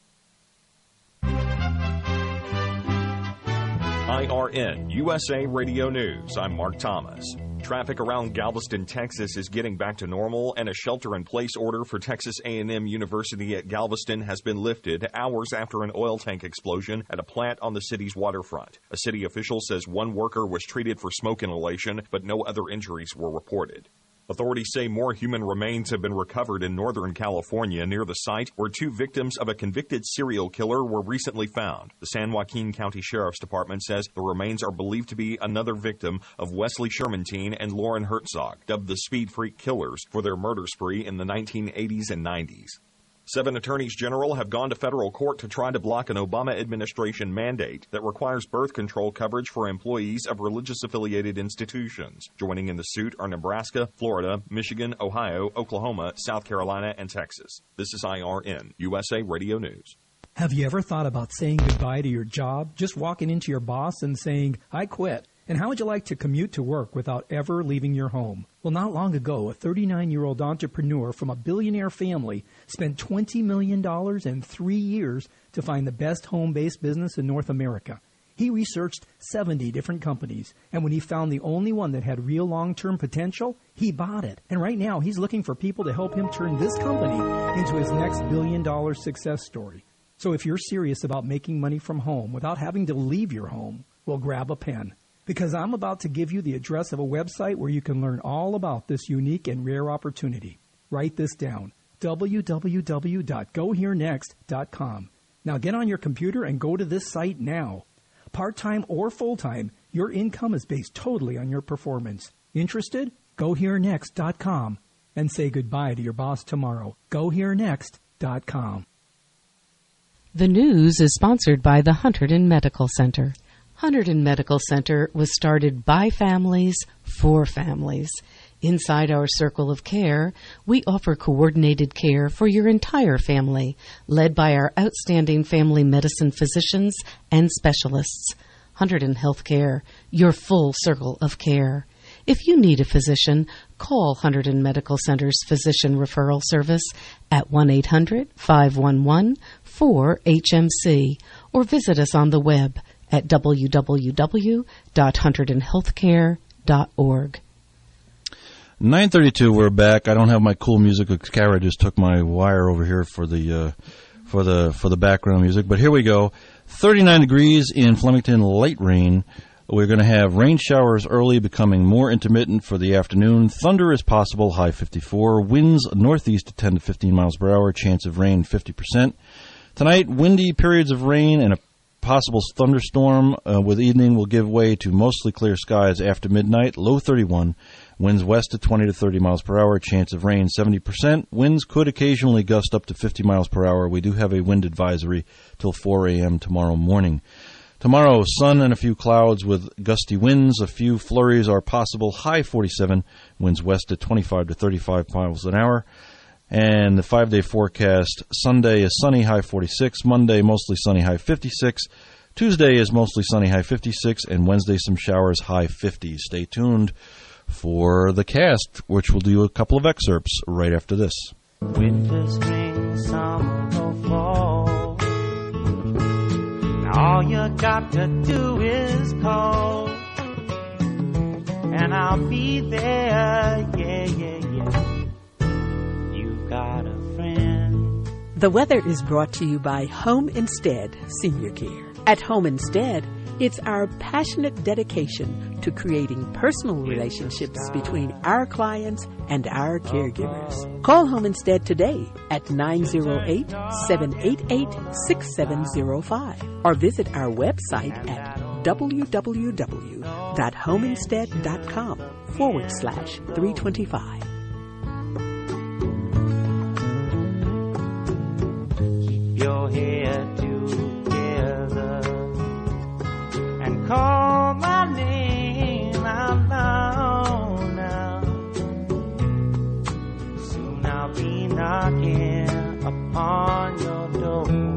I R N, U S A Radio News. I'm Mark Thomas. Traffic around Galveston, Texas is getting back to normal, and a shelter-in-place order for Texas A and M University at Galveston has been lifted hours after an oil tank explosion at a plant on the city's waterfront. A city official says one worker was treated for smoke inhalation, but no other injuries were reported. Authorities say more human remains have been recovered in Northern California near the site where two victims of a convicted serial killer were recently found. The San Joaquin County Sheriff's Department says the remains are believed to be another victim of Wesley Shermantine and Lauren Herzog, dubbed the Speed Freak Killers for their murder spree in the nineteen eighties and nineties. Seven attorneys general have gone to federal court to try to block an Obama administration mandate that requires birth control coverage for employees of religious-affiliated institutions. Joining in the suit are Nebraska, Florida, Michigan, Ohio, Oklahoma, South Carolina, and Texas. This is I R N, U S A Radio News. Have you ever thought about saying goodbye to your job? Just walking into your boss and saying, I quit. And how would you like to commute to work without ever leaving your home? Well, not long ago, a thirty-nine-year-old entrepreneur from a billionaire family spent twenty million dollars in three years to find the best home-based business in North America. He researched seventy different companies, and when he found the only one that had real long-term potential, he bought it. And right now, he's looking for people to help him turn this company into his next billion-dollar success story. So if you're serious about making money from home without having to leave your home, well, grab a pen. Because I'm about to give you the address of a website where you can learn all about this unique and rare opportunity. Write this down, w w w dot go here next dot com. Now get on your computer and go to this site now. Part-time or full-time, your income is based totally on your performance. Interested? go here next dot com and say goodbye to your boss tomorrow. go here next dot com. The news is sponsored by the Hunterdon Medical Center. Hunterdon Medical Center was started by families for families. Inside our circle of care, we offer coordinated care for your entire family, led by our outstanding family medicine physicians and specialists. Hunterdon Healthcare, your full circle of care. If you need a physician, call Hunterdon Medical Center's Physician Referral Service at one eight hundred, five one one, four H M C or visit us on the web at w w w dot hunterdon healthcare dot org. nine thirty-two, we're back. I don't have my cool music. Kara just took my wire over here for the uh, for the for the background music. But here we go. thirty-nine degrees in Flemington, light rain. We're going to have rain showers early, becoming more intermittent for the afternoon. Thunder is possible, high fifty-four. Winds northeast at ten to fifteen miles per hour. Chance of rain fifty percent. Tonight, windy periods of rain and a possible thunderstorm uh, with evening will give way to mostly clear skies after midnight. Low thirty-one. Winds west at twenty to thirty miles per hour. Chance of rain seventy percent. Winds could occasionally gust up to fifty miles per hour. We do have a wind advisory till four a.m. tomorrow morning. Tomorrow, sun and a few clouds with gusty winds. A few flurries are possible. High forty-seven. Winds west at twenty-five to thirty-five miles an hour. And the five-day forecast, Sunday is sunny, high forty-six. Monday, mostly sunny, high fifty-six. Tuesday is mostly sunny, high fifty-six. And Wednesday, some showers, high fifty. Stay tuned for the cast, which we'll do a couple of excerpts right after this. Winter, spring, summer, or fall. Now all you got to do is call, and I'll be there, yeah, yeah, yeah. You've got a friend. The weather is brought to you by Home Instead Senior Care. At Home Instead, it's our passionate dedication to creating personal relationships between our clients and our caregivers. Call Home Instead today at nine oh eight, seven eight eight, six seven oh five or visit our website at w w w dot homeinstead dot com forward slash three twenty-five. Keep your head together and call my name out loud now. Soon I'll be knocking upon your door.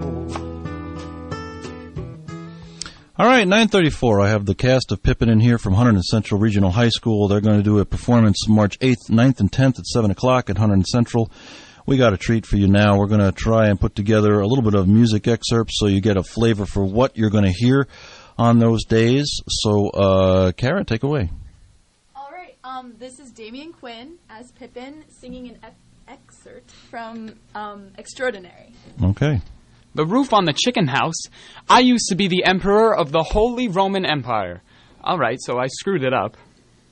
All right, nine thirty-four. I have the cast of Pippin in here from Hunterdon Central Regional High School. They're going to do a performance March eighth, ninth, and tenth at seven o'clock at Hunterdon Central. We got a treat for you now. We're going to try and put together a little bit of music excerpts so you get a flavor for what you're going to hear on those days. So, uh, Kara, take away. All right. Um, this is Damian Quinn as Pippin singing an ep- excerpt from um, Extraordinary. Okay. The roof on the chicken house. I used to be the emperor of the Holy Roman Empire. All right, so I screwed it up.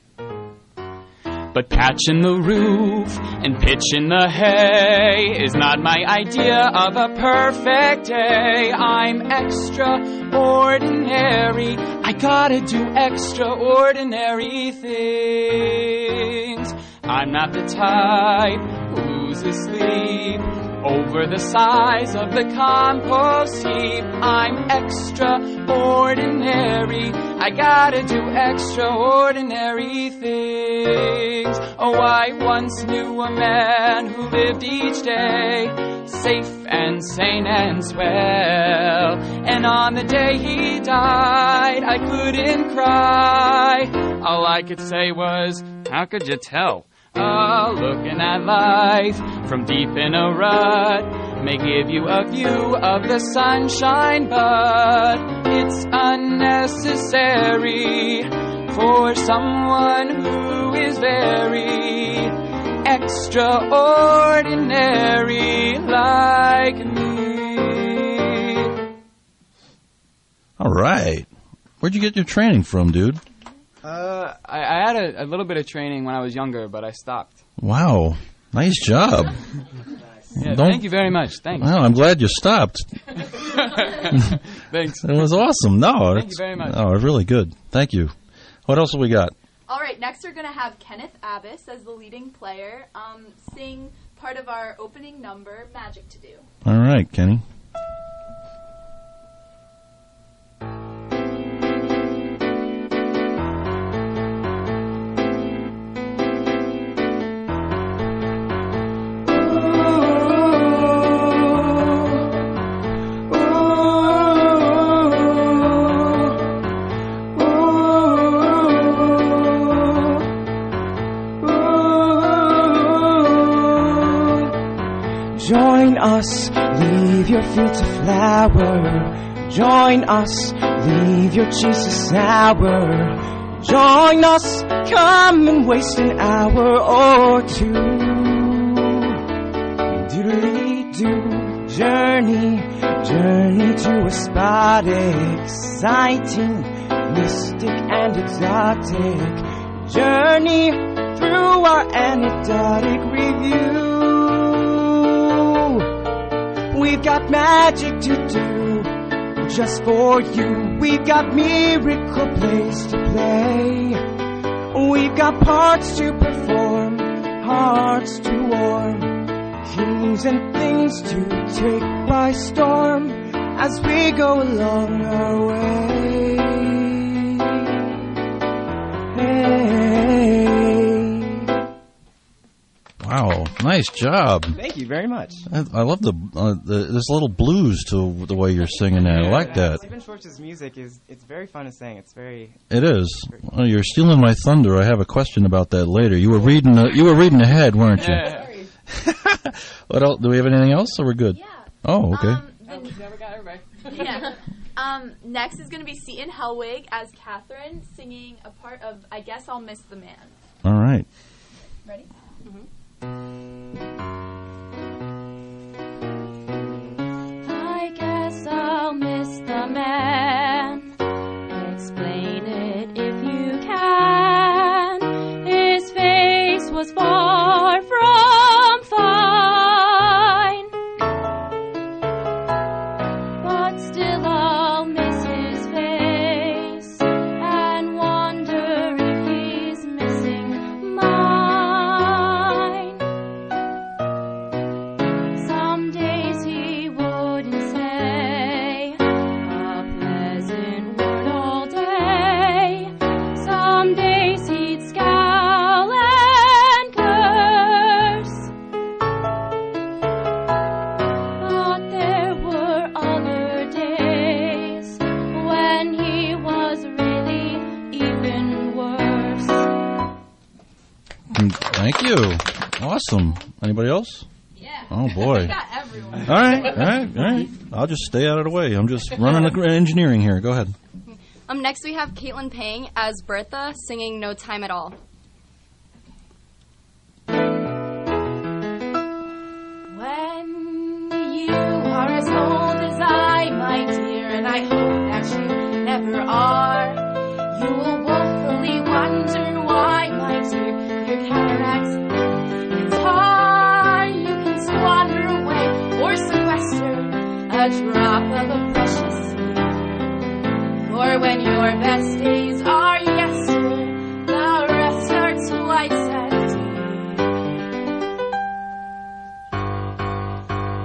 But patching the roof and pitching the hay is not my idea of a perfect day. I'm extraordinary. I gotta do extraordinary things. I'm not the type who's asleep over the size of the compost heap. I'm extraordinary. I gotta do extraordinary things. Oh, I once knew a man who lived each day safe and sane and swell. And on the day he died, I couldn't cry. All I could say was, how could you tell? Oh, looking at life from deep in a rut may give you a view of the sunshine, but it's unnecessary for someone who is very extraordinary like me. All right. Where'd you get your training from, dude? Uh, I, I had a, a little bit of training when I was younger, but I stopped. Wow. Nice job. Yeah, Don't- thank you very much. Thanks. Wow, I'm glad you stopped. Thanks. It was awesome. No, Thank it's- you very much. Oh, really good. Thank you. What else have we got? All right, next we're going to have Kenneth Abbas as the leading player um, sing part of our opening number, Magic to Do. All right, Kenny. Join us, leave your fruits a flower. Join us, leave your cheese sour. Join us, come and waste an hour or two. Doodly-doo, journey, journey to a spot exciting, mystic and exotic. Journey through our anecdotic review. We've got magic to do just for you. We've got miracle plays to play. We've got parts to perform, hearts to warm, kings and things to take by storm as we go along our way. Hey. Wow, nice job. Thank you very much. I, I love the, uh, the this little blues to the way you're singing that. I like that. Stephen Schwartz's music is it's very fun to sing. It's very It is. Oh, you're stealing my thunder. I have a question about that later. You were reading. Uh, you were reading ahead, weren't you? What else? Do we have anything else? Or we're good? Yeah. Oh, okay. Um, yeah. Um, next is going to be Seton Hellwig as Catherine singing a part of I Guess I'll Miss the Man. All right. Ready? Mm-hmm. I guess I'll miss the man. Explain it if you can. His face was far from fine, but still I'll miss his face and wonder if he's missing mine. Some days he wouldn't say a pleasant word all day. Some days he'd scowl and curse, but there were other days when he was really even worse. Mm, Thank you. Awesome. Anybody else? Yeah. Oh boy. We got everyone. All right. All right. All right. I'll just stay out of the way. I'm just running the engineering here. Go ahead. Um, next we have Caitlin Pang as Bertha singing No Time at All. When you are as old as I, my dear, and I hope that you never are, you will woefully wonder why, my dear, your cataracts it's hard. You can squander away or sequester a drop of a precious seed. For when your best days are yester, the rest are twice as deep.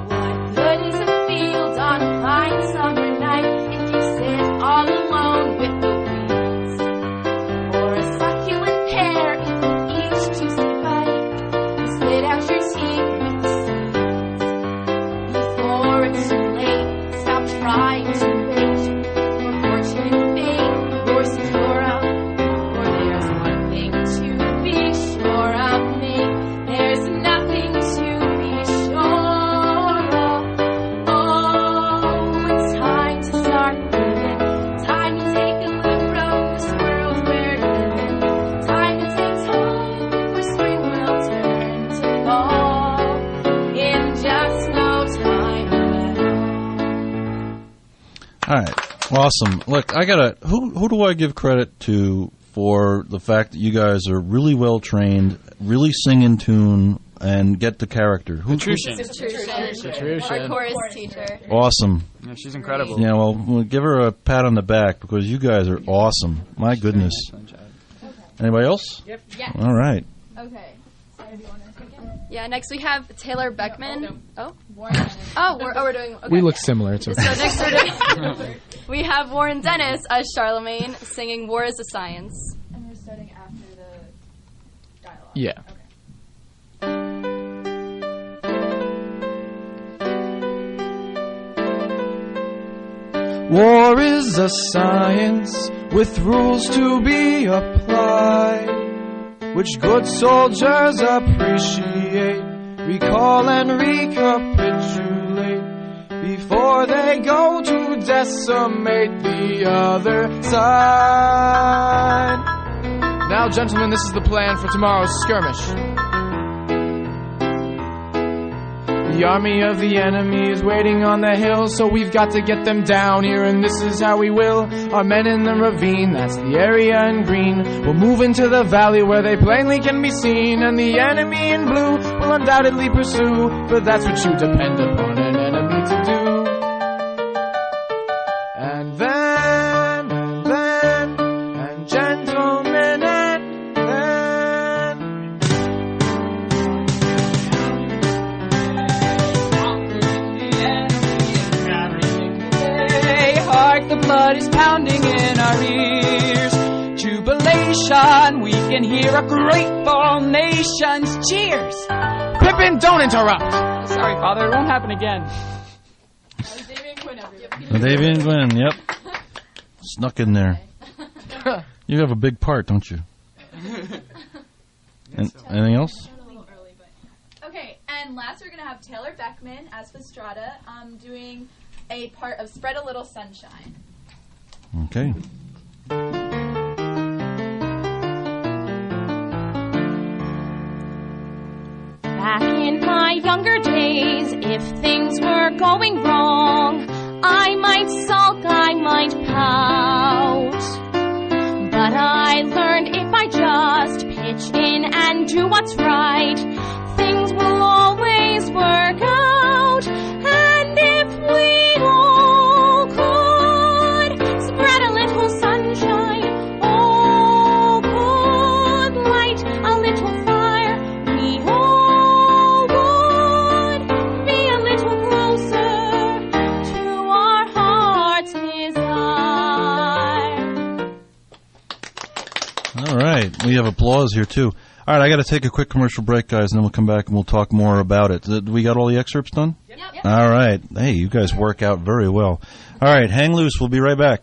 Awesome. Look, I gotta. Who who do I give credit to for the fact that you guys are really well trained, really sing in tune, and get the character? Who, Patrician. Patrician. Our chorus teacher. Awesome. Yeah, she's incredible. Yeah, well, we'll give her a pat on the back because you guys are awesome. My goodness. Anybody else? Yep. Yes. All right. Okay. Sarah, do you want to take it? Yeah, next we have Taylor Beckman. Oh, Warren Dennis. Oh, we're, oh, we're doing... Okay. We look similar. It's okay. So next we're doing... we have Warren Dennis as Charlemagne singing War is a Science. And we're starting after the dialogue. Yeah. War is a science with rules to be applied, which good soldiers appreciate, recall and recapitulate before they go to decimate the other side. Now, gentlemen, this is the plan for tomorrow's skirmish. The army of the enemy is waiting on the hill, so we've got to get them down here, and this is how we will. Our men in the ravine, that's the area in green, will move into the valley where they plainly can be seen, and the enemy in blue will undoubtedly pursue, for that's what you depend upon an enemy to do. And then, and then, and gentlemen, and then... Hark, the blood is pounding in our ears. Jubilation, we can hear a grateful nation's cheers. Pippin, don't interrupt! Sorry, Father, it won't happen again. Davian Gwynn, yep. Snuck in there. You have a big part, don't you? And, anything else? Okay, and last we're going to have Taylor Beckman as Fastrada um, doing a part of Spread a Little Sunshine. Okay. Back in my younger days, if things were going wrong, I might sulk, I might pout. But I learned if I just pitch in and do what's right, things will always work out. And if we all could spread a little sunshine, all could light a little fire, we all would be a little closer to our heart's desire. All right. We have applause here, too. All right, I got to take a quick commercial break, guys, and then we'll come back and we'll talk more about it. We got all the excerpts done? Yep. Yep. All right. Hey, you guys work out very well. All right, hang loose. We'll be right back.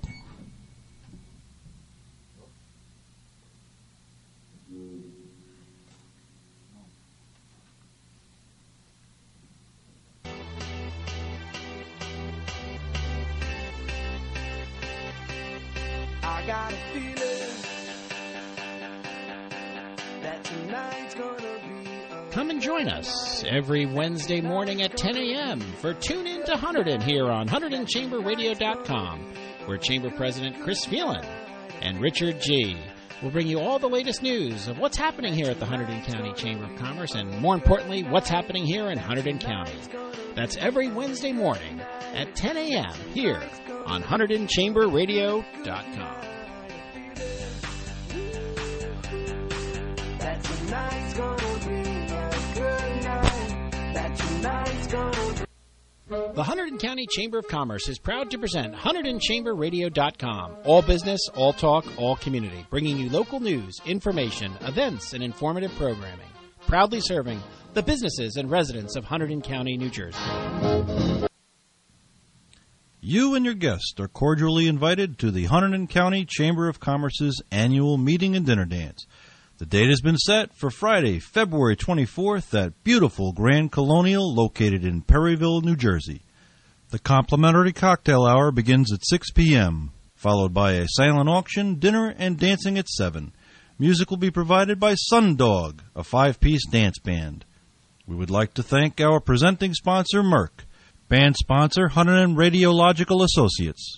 I got a feeling that tonight's gonna be a Come and join us every Wednesday morning at ten a.m. for Tune In to Hunterdon here on Hunterdon Chamber Radio dot com, where Chamber President Chris Phelan and Richard G. will bring you all the latest news of what's happening here at the Hunterdon County Chamber of Commerce and, more importantly, what's happening here in Hunterdon County. That's every Wednesday morning at ten a.m. here on Hunterdon Chamber Radio dot com. that tonight's gonna be a good night. That tonight's gonna be. The Hunterdon County Chamber of Commerce is proud to present Hunterdon Chamber Radio dot com. All business, all talk, all community. Bringing you local news, information, events, and informative programming. Proudly serving the businesses and residents of Hunterdon County, New Jersey. You and your guests are cordially invited to the Hunterdon County Chamber of Commerce's annual meeting and dinner dance. The date has been set for Friday, February twenty-fourth at beautiful Grand Colonial located in Perryville, New Jersey. The complimentary cocktail hour begins at six p.m., followed by a silent auction, dinner, and dancing at seven. Music will be provided by Sundog, a five-piece dance band. We would like to thank our presenting sponsor, Merck. Band sponsor, Hunterdon Radiological Associates.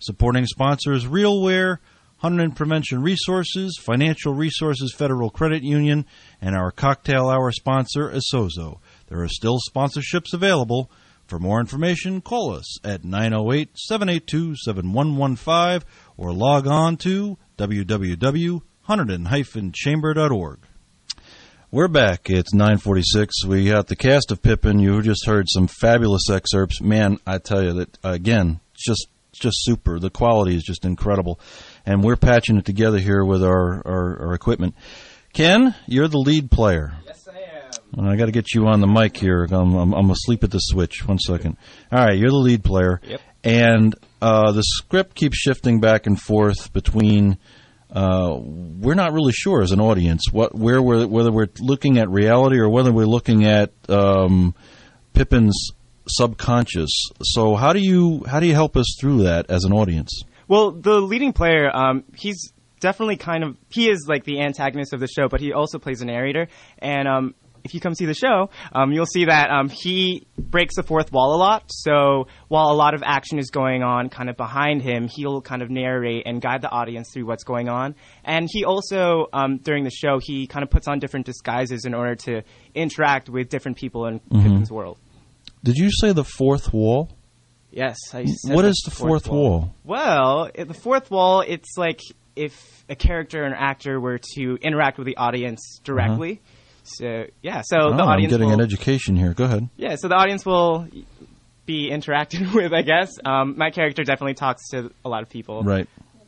Supporting sponsors RealWear, Huntington Prevention Resources, Financial Resources Federal Credit Union, and our cocktail hour sponsor, Asozo. There are still sponsorships available. For more information, call us at nine oh eight, seven eight two, seven one one five or log on to w w w dot huntington dash chamber dot org. We're back. It's nine forty-six. We got the cast of Pippin. You just heard some fabulous excerpts. Man, I tell you that, again, it's just just super. The quality is just incredible. And we're patching it together here with our, our, our equipment. Ken, you're the lead player. Yes, I am. And I got to get you on the mic here. I'm, I'm, I'm asleep at the switch. One second. All right, you're the lead player. Yep. And uh, the script keeps shifting back and forth between... Uh, we're not really sure as an audience what where we're, whether we're looking at reality or whether we're looking at um, Pippin's subconscious. So how do you how do you help us through that as an audience? Well, the leading player, um, he's definitely kind of he is like the antagonist of the show, but he also plays a narrator. And um, if you come see the show, um, you'll see that um, he breaks the fourth wall a lot. So while a lot of action is going on kind of behind him, he'll kind of narrate and guide the audience through what's going on. And he also, um, during the show, he kind of puts on different disguises in order to interact with different people in Mm-hmm. Pippin's world. Did you say the fourth wall? Yes. I said What is the fourth wall? Well, it, the fourth wall, it's like if a character or an actor were to interact with the audience directly. Uh-huh. So, yeah, so Oh, the audience I'm getting will, an education here. Go ahead. Yeah, so the audience will be interacted with, I guess. Um, my character definitely talks to a lot of people. Right.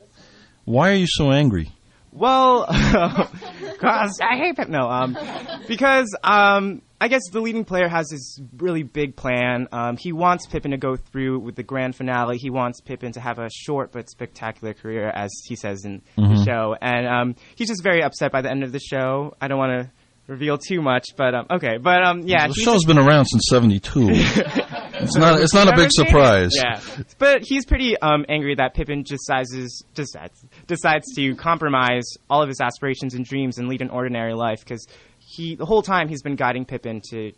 Why are you so angry? Well, because I hate it. No, um, because um, I guess the leading player has this really big plan. Um, he wants Pippin to go through with the grand finale. He wants Pippin to have a short but spectacular career, as he says in Mhm. the show. And um, he's just very upset by the end of the show. I don't want to reveal too much, but um, okay. But um, yeah, The he's show's just- been around since seventy-two. It's not. It's not a big surprise. Yeah, but he's pretty um, angry that Pippin decides decides decides to compromise all of his aspirations and dreams and lead an ordinary life because he the whole time he's been guiding Pippin to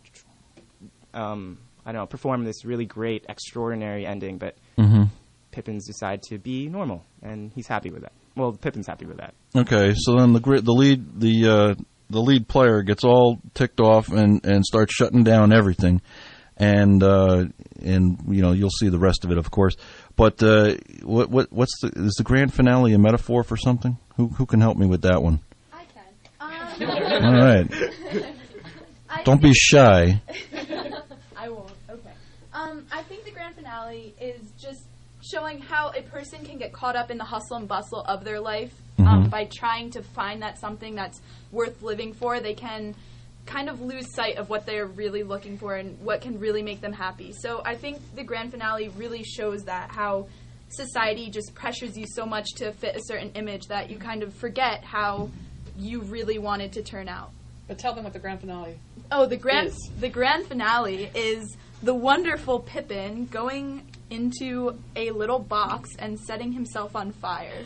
um, I don't know perform this really great extraordinary ending, but Mhm. Pippin's decide to be normal and he's happy with that. Well, Pippin's happy with that. Okay, so then the gri- the lead the uh, the lead player gets all ticked off and, and starts shutting down everything, and uh, and you know you'll see the rest of it, of course. But uh, what what what's the is the grand finale a metaphor for something? Who who can help me with that one? I can. Um, All right. I Don't be shy. I won't. Okay. Um, I think the grand finale is just showing how a person can get caught up in the hustle and bustle of their life um, Mhm. by trying to find that something that's worth living for. They can kind of lose sight of what they're really looking for and what can really make them happy. So I think the grand finale really shows that, how society just pressures you so much to fit a certain image that you kind of forget how you really wanted to turn out. But tell them what the grand finale Oh, the grand is. the grand finale is the wonderful Pippin going into a little box and setting himself on fire.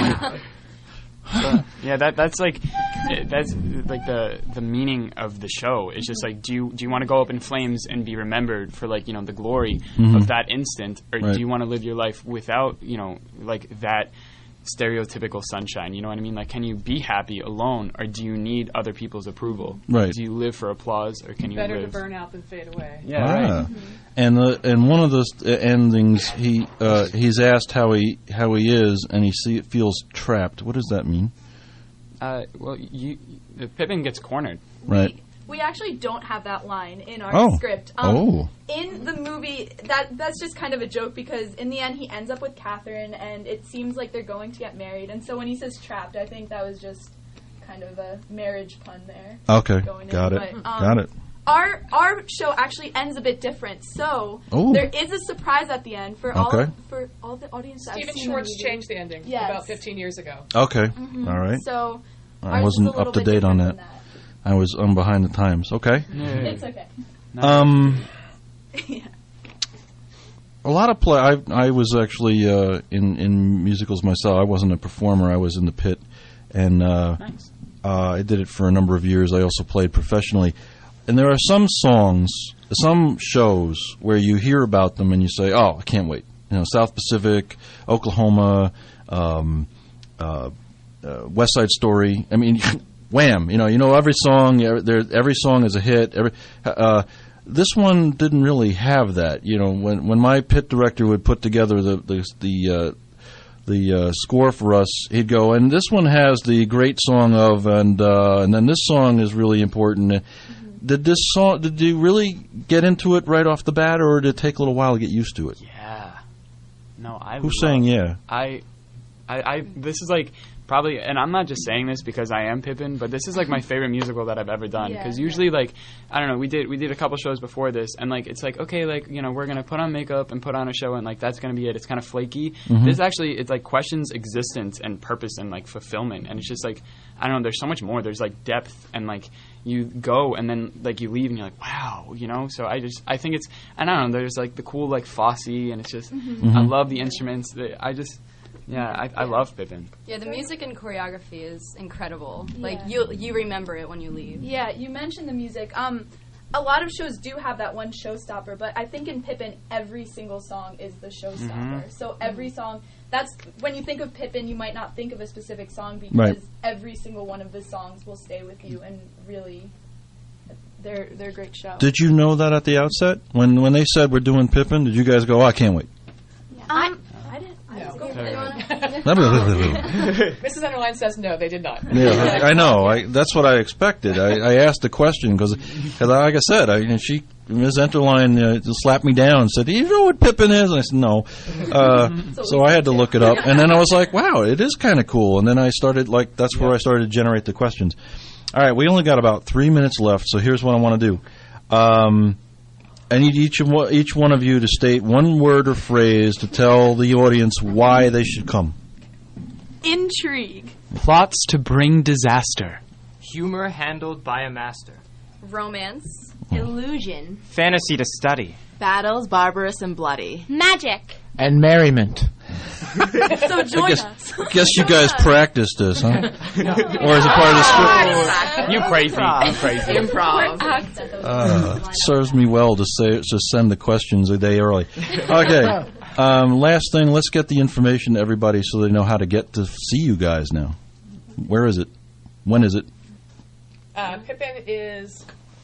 So, yeah, that that's like eh, that's like the the meaning of the show. It's just like, do you do you want to go up in flames and be remembered for, like, you know, the glory Mhm. of that instant, or Right. do you want to live your life without, you know, like that stereotypical sunshine? You know what I mean? Like, can you be happy alone, or do you need other people's approval? Right. Do you live for applause, or can you Better live? to burn out than fade away. Yeah, Ah. right. And the and one of the s- endings, he uh, he's asked how he how he is, and he see, feels trapped. What does that mean? Uh, well, you, you Pippin gets cornered. Right. We actually don't have that line in our Oh. script. Oh. In the movie, that that's just kind of a joke because in the end he ends up with Catherine, and it seems like they're going to get married. And so when he says trapped, I think that was just kind of a marriage pun there. Okay, going in. got it, But, um, got it. Our our show actually ends a bit different. So Ooh. there is a surprise at the end for all Okay. for all the audience. that have Stephen seen Schwartz the movie. changed the ending Yes. about fifteen years ago. Okay, Mhm. all right. So I ours is wasn't a little up to bit date on different that. than I was um behind the times. Okay. It's okay. Um. Yeah. A lot of play. I I was actually uh, in in musicals myself. I wasn't a performer. I was in the pit, and uh, Nice. uh, I did it for a number of years. I also played professionally, and there are some songs, some shows where you hear about them and you say, "Oh, I can't wait." you know, South Pacific, Oklahoma, um, uh, uh, West Side Story. I mean, wham! You know, you know every song. There, every song is a hit. Every uh, this one didn't really have that. You know, when when my pit director would put together the the the, uh, the uh, score for us, he'd go, and this one has the great song of, and uh, and then this song is really important. Mm-hmm. Did this song? Did you really get into it right off the bat, or did it take a little while to get used to it? Yeah. No, I. Who's love, saying yeah? I, I, I. This is like. Probably, and I'm not just saying this because I am Pippin, but this is like my favorite musical that I've ever done. Because yeah, usually, yeah. like, I don't know, we did we did a couple shows before this, and like it's like okay, like you know, we're gonna put on makeup and put on a show, and like that's gonna be it. It's kind of flaky. Mm-hmm. This actually, it like questions existence and purpose and like fulfillment, and it's just like I don't know. There's so much more. There's like depth, and like you go and then like you leave and you're like wow, you know. So I just I think it's and I don't know. There's like the cool like Fosse, and it's just mm-hmm. I love the instruments. I just. Yeah, I, I love Pippin. Yeah, the music and choreography is incredible. Yeah. Like you, you remember it when you leave. Yeah, you mentioned the music. Um, a lot of shows do have that one showstopper, but I think in Pippin, every single song is the showstopper. Mm-hmm. So every song, that's when you think of Pippin, you might not think of a specific song because right. every single one of the songs will stay with you and really. They're they're a great show. Did you know that at the outset when when they said we're doing Pippin? Did you guys go? Oh, I can't wait. Yeah. Um, I didn't. Missus Underline says no, they did not. Yeah, I know. I, that's what I expected. I, I asked the question because, like I said, I, you know, she Miz Enterline uh, slapped me down and said, "Do you know what Pippin is?" And I said, "No." Uh, so I had to look it up, and then I was like, "Wow, it is kind of cool." And then I started like that's where I started to generate the questions. All right, we only got about three minutes left, so here's what I want to do. Um, I need each of each one of you to state one word or phrase to tell the audience why they should come. Intrigue. Plots to bring disaster. Humor handled by a master. Romance. Illusion. Fantasy to study. Battles barbarous and bloody. Magic. And merriment. So join I guess, us. I guess you guys practiced this, huh? Or is it part of the script? You crazy. Improv. You crazy. Improv. Uh, it serves me well to say to send the questions a day early. Okay. Um, last thing, let's get the information to everybody so they know how to get to see you guys now. Where is it? When is it? Uh, Pippin is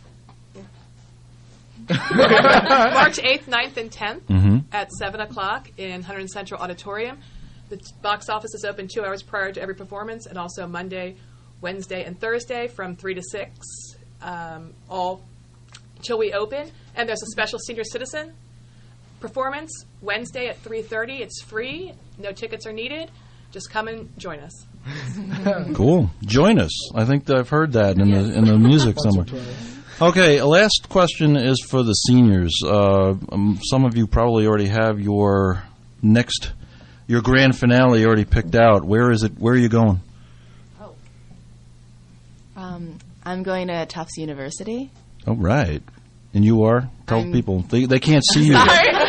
March eighth, ninth, and tenth mm-hmm. at seven o'clock in Hunterdon Central Auditorium. The t- box office is open two hours prior to every performance, and also Monday, Wednesday, and Thursday from three to six, um, all till we open. And there's a special senior citizen performance Wednesday at three thirty. It's free. No tickets are needed. Just come and join us. Cool. Join us. I think that I've heard that in the in the music somewhere. Okay, last question is for the seniors. Uh, um, some of you probably already have your next, your grand finale already picked out. Where is it? Where are you going? Oh. Um, I'm going to Tufts University. Oh, right. And you are? Tell I'm people. They they can't see you. um,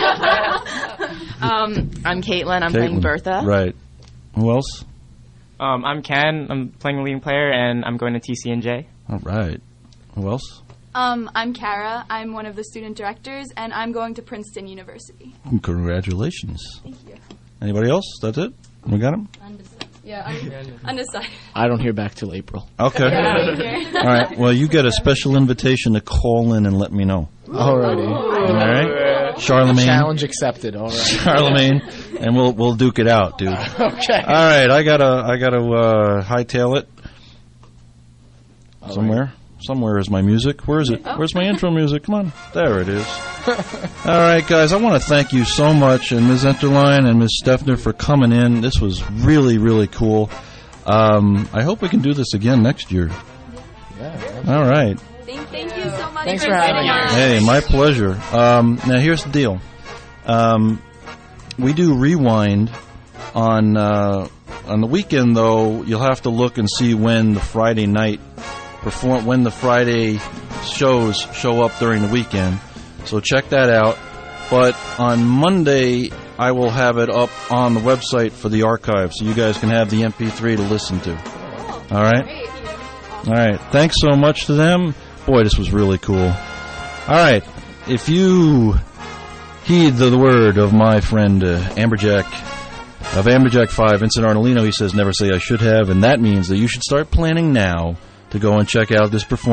I'm Caitlin. I'm Caitlin. playing Bertha. Right. Who else? Um, I'm Ken. I'm playing the leading player, and I'm going to T C N J. All right. Who else? Um, I'm Kara. I'm one of the student directors, and I'm going to Princeton University. Congratulations. Thank you. Anybody else? That's it? We got them? Undecided. Yeah, I'm undecided. I don't hear back till April. Okay. Yeah, all right. Well, you get a special invitation to call in and let me know. Alrighty. All right. Charlemagne. Challenge accepted. All right. Charlemagne, and we'll we'll duke it out, dude. Okay. All right. I gotta I gotta uh, hightail it all somewhere. Right. Somewhere is my music. Where is it? Where's my intro music? Come on. There it is. All right, guys. I want to thank you so much, and Miz Enterline and Miz Steffner for coming in. This was really, really cool. Um, I hope we can do this again next year. Yeah. All right. Thank, thank you so much. Thanks for having us. Hey, my pleasure. Um, now, here's the deal. Um, we do Rewind on uh, on the weekend, though. You'll have to look and see when the Friday night perform when the Friday shows show up during the weekend. So check that out. But on Monday, I will have it up on the website for the archive, so you guys can have the M P three to listen to. All right? All right. Thanks so much to them. Boy, this was really cool. All right. If you heed the, the word of my friend uh, Amberjack of Amberjack five, Vincent Arnolino. He says, never say I should have, and that means that you should start planning now to go and check out this performance.